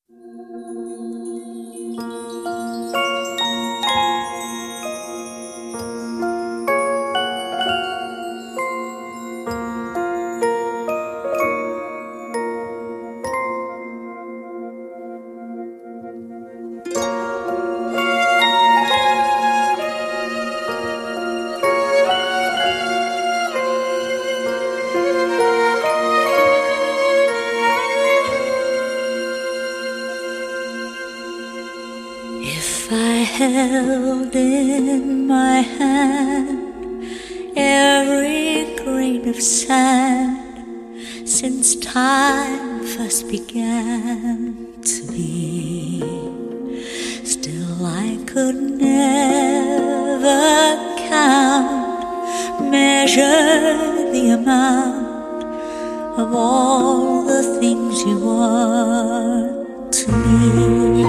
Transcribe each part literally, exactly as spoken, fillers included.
If I held in my hand every grain of sand since time first began to be, still I could never count, measure the amount of all the things you are to me.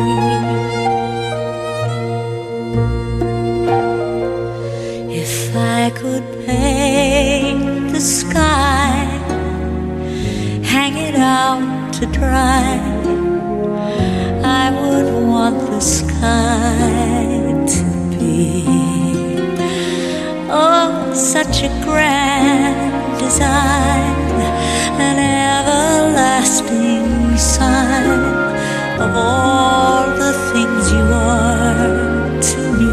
If I could paint the sky, hang it out to dry, I would want the sky to be, oh, such a grand design, an everlasting sign of all the things you are to me.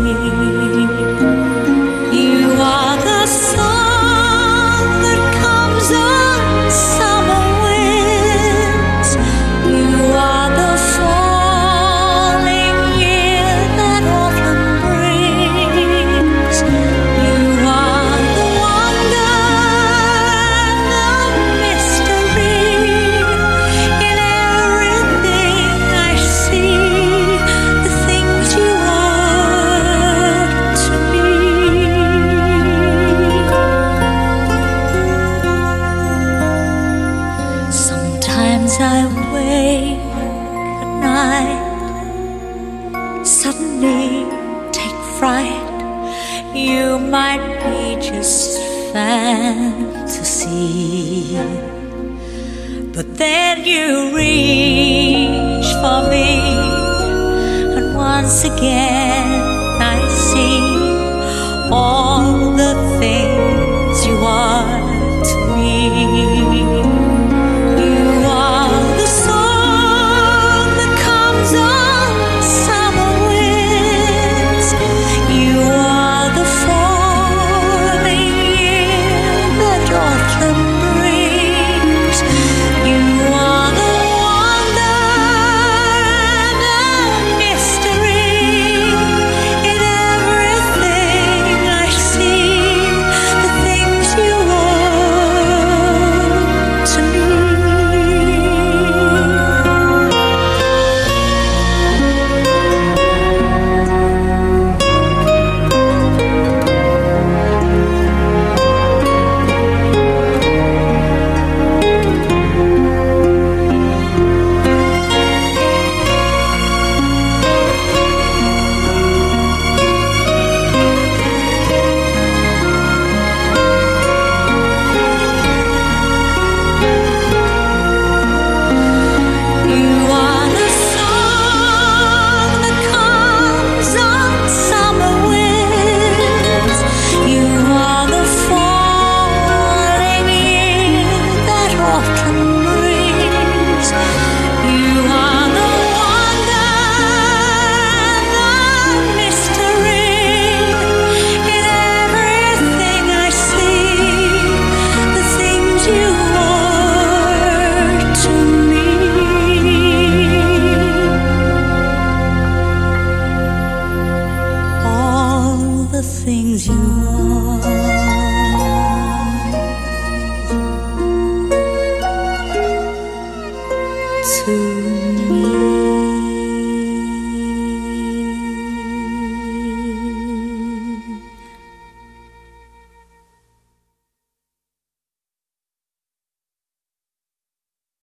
You are the song that comes on summer winds. You are the falling year that autumn brings. You are the wonder and the mystery in everything I see, the things you are to me. Sometimes I wake at night, suddenly take fright. You might be just fantasy, but then you reach for me, and once again I see all the things you are to me. You are the song that comes on summer winds. You are the falling year that autumn brings. You are the wonder and the mystery in everything I see, the things you are to me. You are the song that comes on summer winds. You are the falling year that autumn brings. You are the wonder and the mystery in everything I see, the things you are to me. All the things you